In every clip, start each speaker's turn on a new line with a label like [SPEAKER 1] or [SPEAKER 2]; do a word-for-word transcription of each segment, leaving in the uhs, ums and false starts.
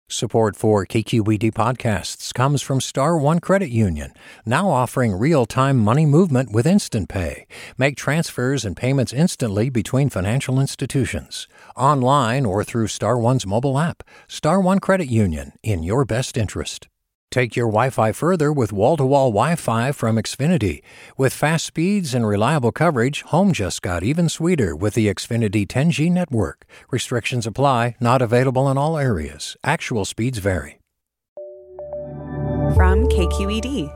[SPEAKER 1] Support for K Q E D podcasts comes from Star One Credit Union, now offering real-time money movement with Instant Pay. Make transfers and payments instantly between financial institutions, online or through Star One's mobile app. Star One Credit Union, in your best interest. Take your Wi-Fi further with wall-to-wall Wi-Fi from Xfinity. With fast speeds and reliable coverage, home just got even sweeter with the Xfinity ten G network. Restrictions apply, not available in all areas. Actual speeds vary.
[SPEAKER 2] From K Q E D.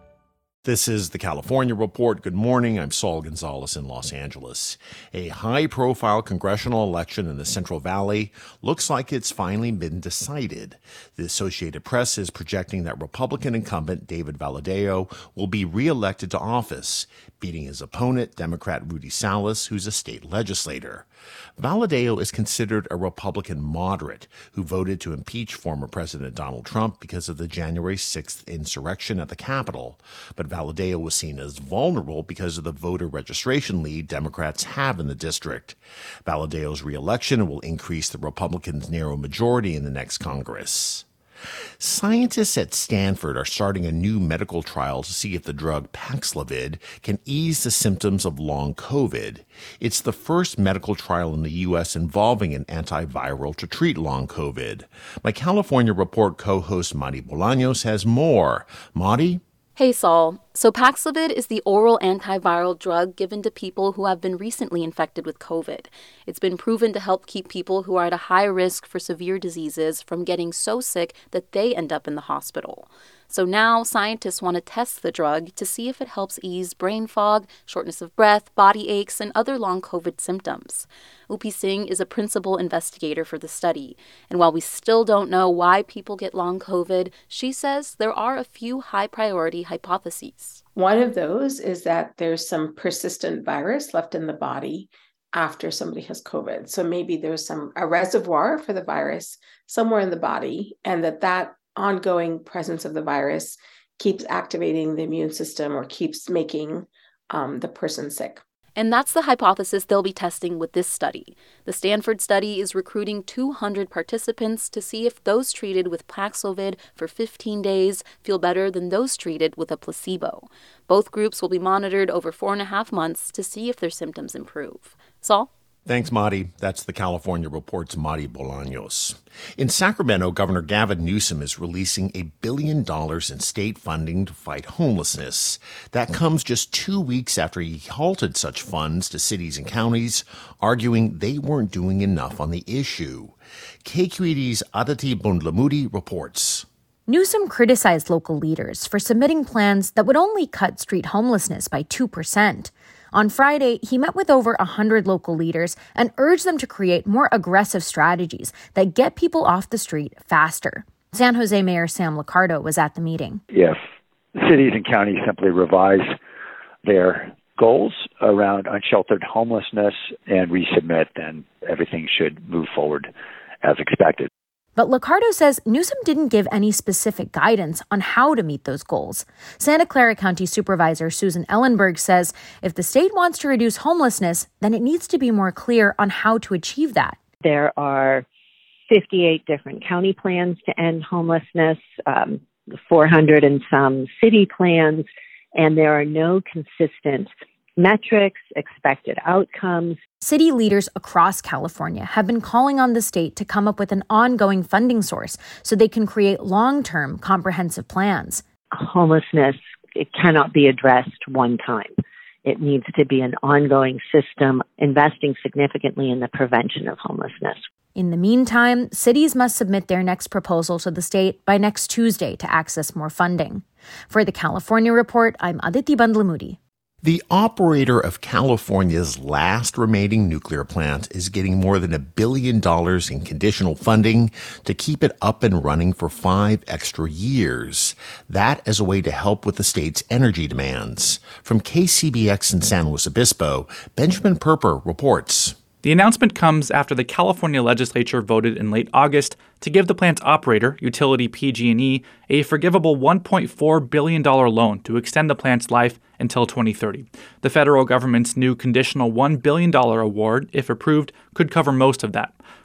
[SPEAKER 3] This is the California Report. Good morning. I'm Saul Gonzalez in Los Angeles. A high-profile congressional election in the Central Valley looks like it's finally been decided. The Associated Press is projecting that Republican incumbent David Valadao will be reelected to office, beating his opponent, Democrat Rudy Salas, who's a state legislator. Valadao is considered a Republican moderate who voted to impeach former President Donald Trump because of the January sixth insurrection at the Capitol. But Valadao was seen as vulnerable because of the voter registration lead Democrats have in the district. Valadao's reelection will increase the Republicans' narrow majority in the next Congress. Scientists at Stanford are starting a new medical trial to see if the drug Paxlovid can ease the symptoms of long COVID. It's the first medical trial in the U S involving an antiviral to treat long COVID. My California Report co-host Madi Bolaños has more. Madi?
[SPEAKER 4] Hey, Saul. So Paxlovid is the oral antiviral drug given to people who have been recently infected with COVID. It's been proven to help keep people who are at a high risk for severe diseases from getting so sick that they end up in the hospital. So now scientists want to test the drug to see if it helps ease brain fog, shortness of breath, body aches, and other long COVID symptoms. U P Singh is a principal investigator for the study. And while we still don't know why people get long COVID, she says there are a few high-priority hypotheses.
[SPEAKER 5] One of those is that there's some persistent virus left in the body after somebody has COVID. So maybe there's some a reservoir for the virus somewhere in the body, and that that ongoing presence of the virus keeps activating the immune system or keeps making um, the person sick.
[SPEAKER 4] And that's the hypothesis they'll be testing with this study. The Stanford study is recruiting two hundred participants to see if those treated with Paxlovid for fifteen days feel better than those treated with a placebo. Both groups will be monitored over four and a half months to see if their symptoms improve. Saul?
[SPEAKER 3] Thanks, Madi. That's the California Report's Madi Bolaños. In Sacramento, Governor Gavin Newsom is releasing a billion dollars in state funding to fight homelessness. That comes just two weeks after he halted such funds to cities and counties, arguing they weren't doing enough on the issue. K Q E D's Aditi Bundlamudi reports.
[SPEAKER 6] Newsom criticized local leaders for submitting plans that would only cut street homelessness by two percent. On Friday, he met with over one hundred local leaders and urged them to create more aggressive strategies that get people off the street faster. San Jose Mayor Sam Liccardo was at the meeting.
[SPEAKER 7] If cities and counties simply revise their goals around unsheltered homelessness and resubmit, then everything should move forward as expected.
[SPEAKER 6] But Liccardo says Newsom didn't give any specific guidance on how to meet those goals. Santa Clara County Supervisor Susan Ellenberg says if the state wants to reduce homelessness, then it needs to be more clear on how to achieve that.
[SPEAKER 8] There are fifty-eight different county plans to end homelessness, um, four hundred and some city plans, and there are no consistent metrics, expected outcomes.
[SPEAKER 6] City leaders across California have been calling on the state to come up with an ongoing funding source so they can create long-term comprehensive plans.
[SPEAKER 8] Homelessness, it cannot be addressed one time. It needs to be an ongoing system, investing significantly in the prevention of homelessness.
[SPEAKER 6] In the meantime, cities must submit their next proposal to the state by next Tuesday to access more funding. For the California Report, I'm Aditi Bundlamudi.
[SPEAKER 3] The operator of California's last remaining nuclear plant is getting more than a billion dollars in conditional funding to keep it up and running for five extra years. That as a way to help with the state's energy demands. From K C B X in San Luis Obispo, Benjamin Perper reports.
[SPEAKER 9] The announcement comes after the California legislature voted in late August to give the plant's operator, utility P G and E, a forgivable one point four billion dollars loan to extend the plant's life until twenty thirty. The federal government's new conditional one billion dollars award, if approved, could cover most of that.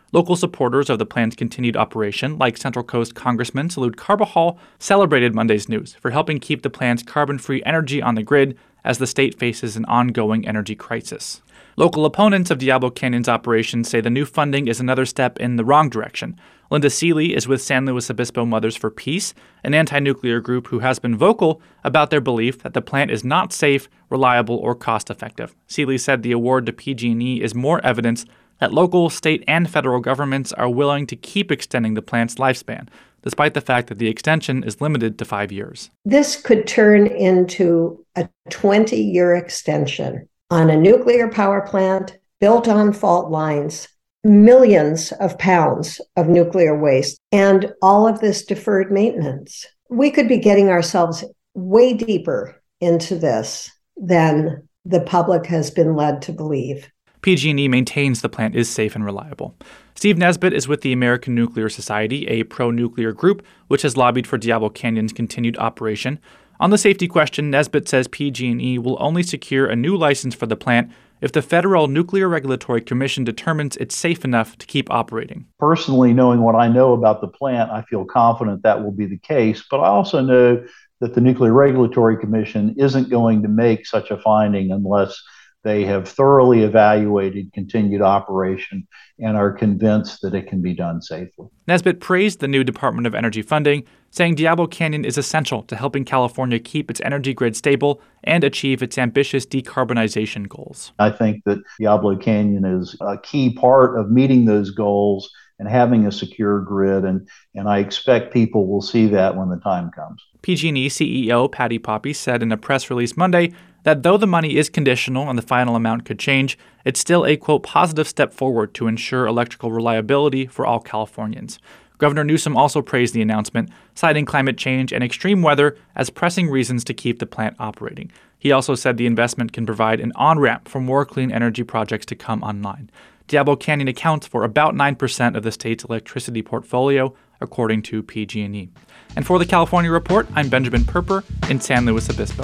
[SPEAKER 9] Local supporters of the plant's continued operation, like Central Coast Congressman Salud Carbajal, celebrated Monday's news for helping keep the plant's carbon-free energy on the grid as the state faces an ongoing energy crisis. Local opponents of Diablo Canyon's operation say the new funding is another step in the wrong direction. Linda Seeley is with San Luis Obispo Mothers for Peace, an anti-nuclear group who has been vocal about their belief that the plant is not safe, reliable, or cost-effective. Seeley said the award to P G and E is more evidence that local, state, and federal governments are willing to keep extending the plant's lifespan, despite the fact that the extension is limited to five years.
[SPEAKER 2] This could turn into a twenty-year extension on a nuclear power plant built on fault lines, millions of pounds of nuclear waste, and all of this deferred maintenance. We could be getting ourselves way deeper into this than the public has been led to believe.
[SPEAKER 9] P G and E maintains the plant is safe and reliable. Steve Nesbitt is with the American Nuclear Society, a pro-nuclear group which has lobbied for Diablo Canyon's continued operation. On the safety question, Nesbitt says P G and E will only secure a new license for the plant if the Federal Nuclear Regulatory Commission determines it's safe enough to keep operating.
[SPEAKER 10] Personally, knowing what I know about the plant, I feel confident that will be the case, but I also know that the Nuclear Regulatory Commission isn't going to make such a finding unless they have thoroughly evaluated continued operation and are convinced that it can be done safely.
[SPEAKER 9] Nesbitt praised the new Department of Energy funding, saying Diablo Canyon is essential to helping California keep its energy grid stable and achieve its ambitious decarbonization goals.
[SPEAKER 10] I think that Diablo Canyon is a key part of meeting those goals and having a secure grid, and, and I expect people will see that when the time comes.
[SPEAKER 9] P G and E C E O Patti Poppe said in a press release Monday that though the money is conditional and the final amount could change, it's still a, quote, positive step forward to ensure electrical reliability for all Californians. Governor Newsom also praised the announcement, citing climate change and extreme weather as pressing reasons to keep the plant operating. He also said the investment can provide an on-ramp for more clean energy projects to come online. Diablo Canyon accounts for about nine percent of the state's electricity portfolio, according to P G and E. And for the California Report, I'm Benjamin Perper in San Luis Obispo.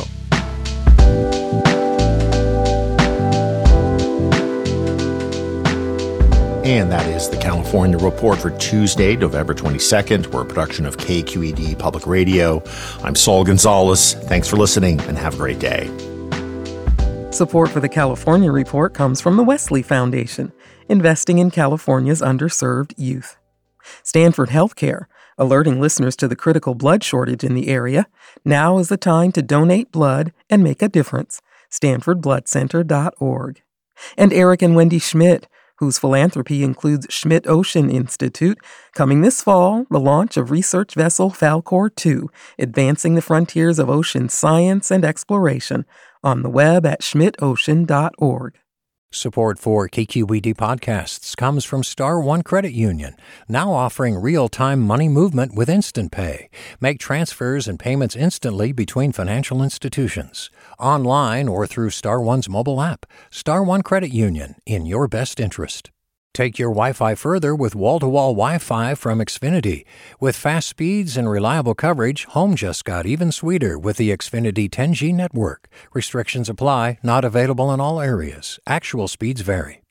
[SPEAKER 3] And that is the California Report for Tuesday, November twenty-second. We're a production of K Q E D Public Radio. I'm Saul Gonzalez. Thanks for listening and have a great day.
[SPEAKER 11] Support for the California Report comes from the Wesley Foundation, investing in California's underserved youth. Stanford Healthcare, alerting listeners to the critical blood shortage in the area. Now is the time to donate blood and make a difference. stanford blood center dot org. And Eric and Wendy Schmidt, whose philanthropy includes Schmidt Ocean Institute, coming this fall, the launch of research vessel Falkor two, advancing the frontiers of ocean science and exploration, on the web at schmidt ocean dot org.
[SPEAKER 1] Support for K Q E D podcasts comes from Star One Credit Union, now offering real-time money movement with Instant Pay. Make transfers and payments instantly between financial institutions, online or through Star One's mobile app. Star One Credit Union, in your best interest. Take your Wi-Fi further with wall-to-wall Wi-Fi from Xfinity. With fast speeds and reliable coverage, home just got even sweeter with the Xfinity ten G network. Restrictions apply, not available in all areas. Actual speeds vary.